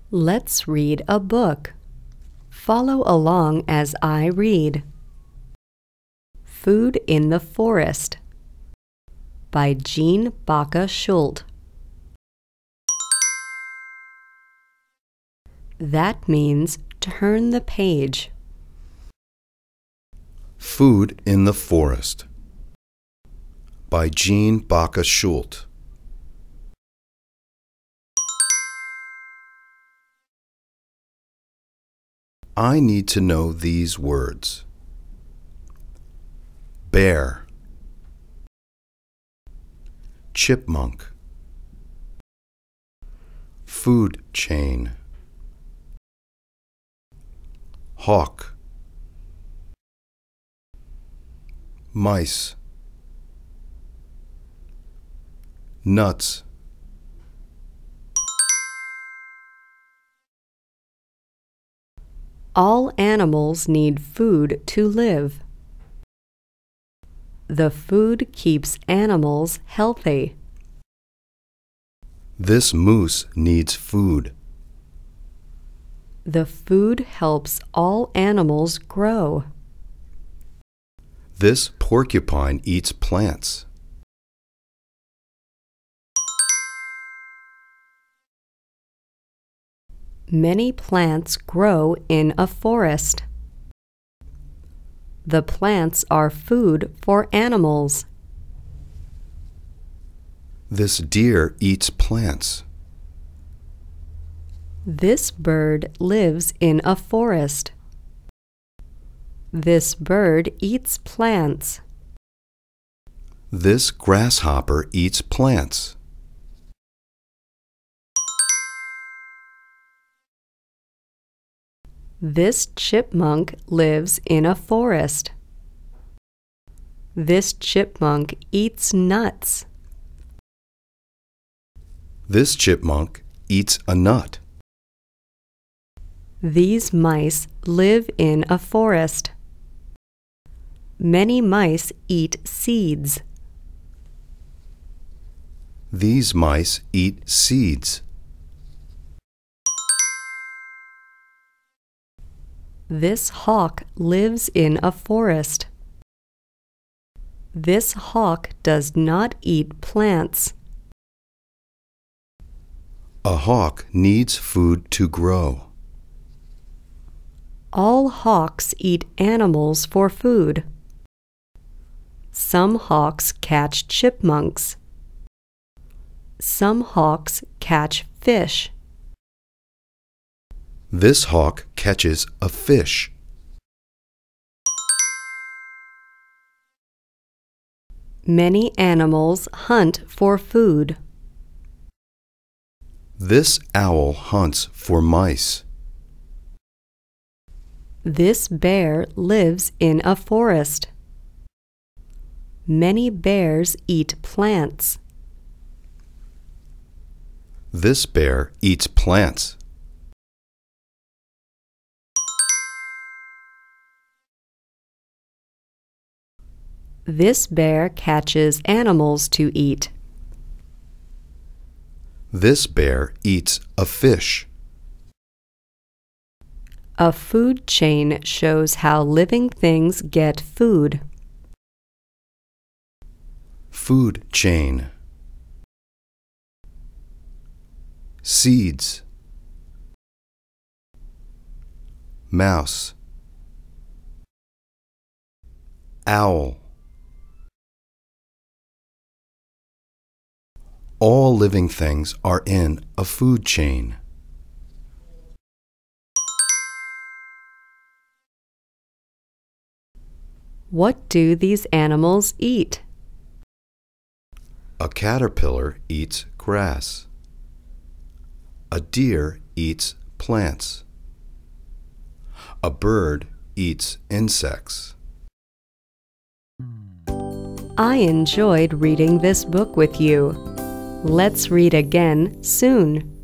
Let's read a book. Follow along as I read. Food in the Forest by Jean Baca-Schult. That means turn the page. Food in the Forest by Jean Baca-Schult. I need to know these words. Bear, chipmunk, food chain, hawk, mice, nuts, All animals need food to live. The food keeps animals healthy. this moose needs food. The food helps all animals grow. This porcupine eats plants. Many plants grow in a forest. The plants are food for animals. This deer eats plants. This bird lives in a forest. This bird eats plants. This grasshopper eats plants. This chipmunk lives in a forest. This chipmunk eats nuts. This chipmunk eats a nut. These mice live in a forest. Many mice eat seeds. These mice eat seeds. This hawk lives in a forest. This hawk does not eat plants. A hawk needs food to grow. All hawks eat animals for food. Some hawks catch chipmunks. Some hawks catch fish. This hawk catches a fish. Many animals hunt for food. This owl hunts for mice. This bear lives in a forest. Many bears eat plants. This bear eats plants. This bear catches animals to eat. This bear eats a fish. A food chain shows how living things get food. Food chain. Seeds. Mouse. Owl. All living things are in a food chain. What do these animals eat? A caterpillar eats grass. A deer eats plants. A bird eats insects. I enjoyed reading this book with you. Let's read again soon.